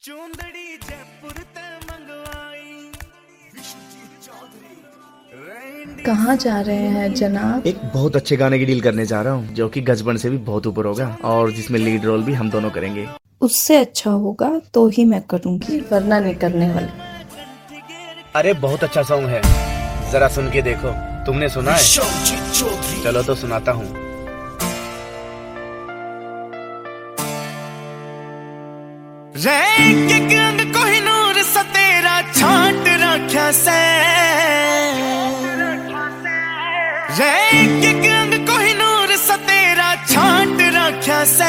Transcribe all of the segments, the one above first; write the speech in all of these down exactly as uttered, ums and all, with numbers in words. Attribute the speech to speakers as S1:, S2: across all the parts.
S1: चूंदड़ी जयपुर ते मंगवाई विश्वजीत चौधरी।
S2: कहाँ जा रहे हैं जनाब?
S3: एक बहुत अच्छे गाने की डील करने जा रहा हूँ जो कि गजबन से भी बहुत ऊपर होगा और जिसमें लीड रोल भी हम दोनों करेंगे।
S2: उससे अच्छा होगा तो ही मैं करूँगी, वरना नहीं करने वाली।
S4: अरे बहुत अच्छा सॉन्ग है, जरा सुन के देखो। तुमने सुना है? चलो तो सुनाता हूँ।
S1: रंग कोहिनूर सा तेरा छाट रखा से, रंग कोहिनूर सा तेरा छाट रखा से,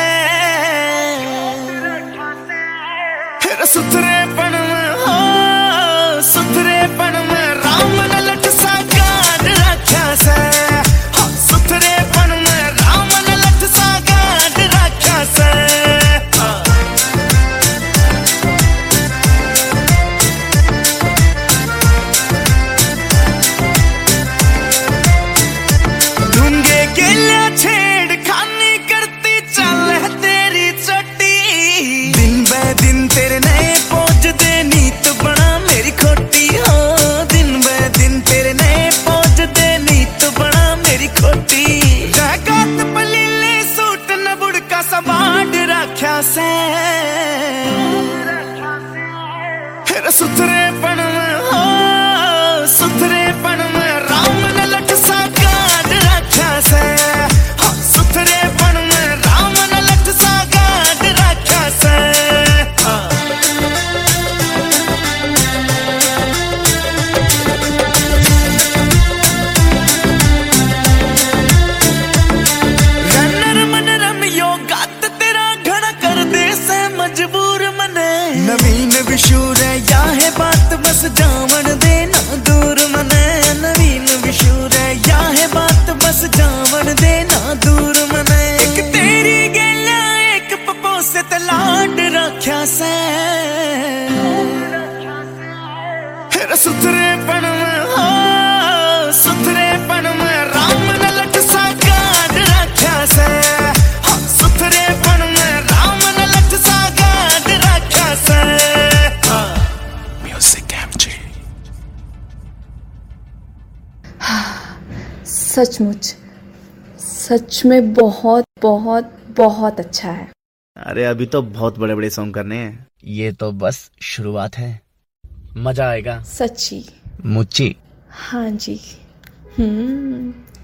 S1: फिर सुथरे पन में हो सुथरे पन में राम ने लट सा गाड़ रखा से, सुथरे पन में राम ने लट सा गाड़ रखा से। तेरे नए पोज दे नीत बना मेरी खोटी हो, दिन ब दिन तेरे नए पोज दे नीत बना मेरी खोटी। जगात पलीले सूट न बुड़का सबाड़ रखा से, फिर सुथरे पन में हो सुथरे पन में राम ने लट सा गाड़ रखा से, सुथरे पन में राम ने लट सा गाड़ रखा से। नवीन विशूर या है बात बस जावन देना दूर मने, नवीन विशूर या है बात बस जावन देना दूर मने। एक तेरी गैला एक पपो से तलाड रखा से, फिर सुथरे पन में हो सुथरे पन में राम ने लट सा गाड़ रखा से, सुथरे पन में राम ने लट सा गाड़ रखा से। Music MG.
S2: सचमुच सच में बहुत बहुत बहुत अच्छा है।
S3: अरे अभी तो बहुत बड़े बड़े सॉन्ग करने हैं।
S4: ये तो बस शुरुआत है, मजा आएगा
S2: सच्ची?
S4: मुच्ची।
S2: हाँ जी। हम्म